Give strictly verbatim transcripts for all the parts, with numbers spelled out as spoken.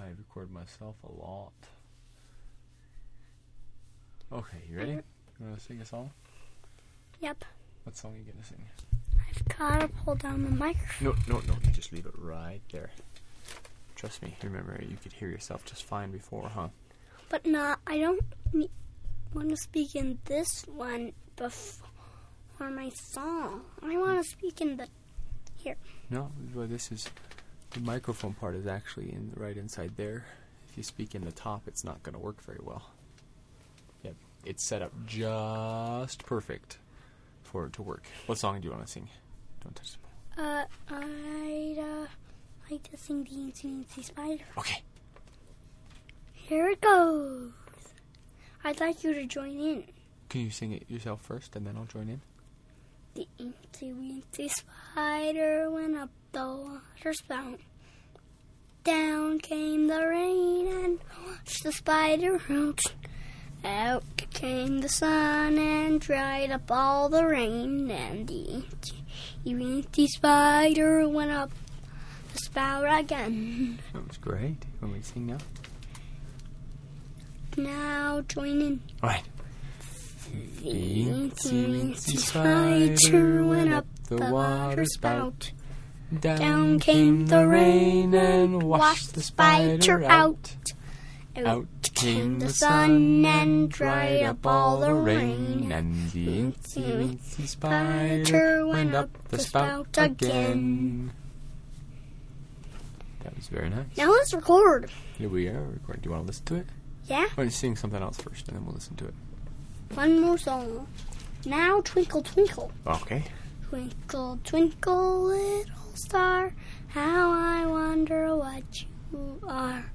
I record myself a lot. Okay, you ready? You want to sing a song? Yep. What song are you going to sing? I've got to pull down the microphone. No, no, no. You just leave it right there. Trust me. Remember, you could hear yourself just fine before, huh? But not, I don't ne- want to speak in this one before my song. I want to speak in the... Here. No, well, this is... The microphone part is actually in right inside there. If you speak in the top, it's not going to work very well. Yep, it's set up just perfect for it to work. What song do you want to sing? Don't touch the ball. Uh, I'd uh, like to sing the Itsy Bitsy Spider. Okay. Here it goes. I'd like you to join in. Can you sing it yourself first, and then I'll join in? The Itsy Bitsy Spider went up the water spout. Down came the rain and washed the spider out. Out came the sun and dried up all the rain. And the Itsy Bitsy Spider went up the spout again. That was great. Want me to sing now? Now join in. All right. The Itsy Bitsy Spider went up the water spout. Down came the rain and washed the spider out. Out came the sun and dried up all the rain. And the Itsy Bitsy Spider went up the spout again. That was very nice. Now let's record. Here we are recording. Do you want to listen to it? Yeah? Why don't you sing something else first, and then we'll listen to it. One more song. Now twinkle twinkle. Okay. Twinkle twinkle little star, how I wonder what you are.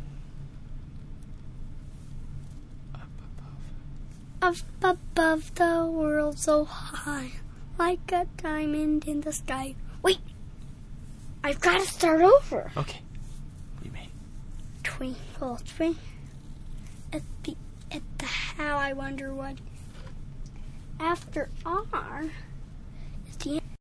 Up above. Up above the world so high, like a diamond in the sky. Wait! I've got to start over. Okay. You may. Twinkle twinkle at the at the how I wonder what. After R,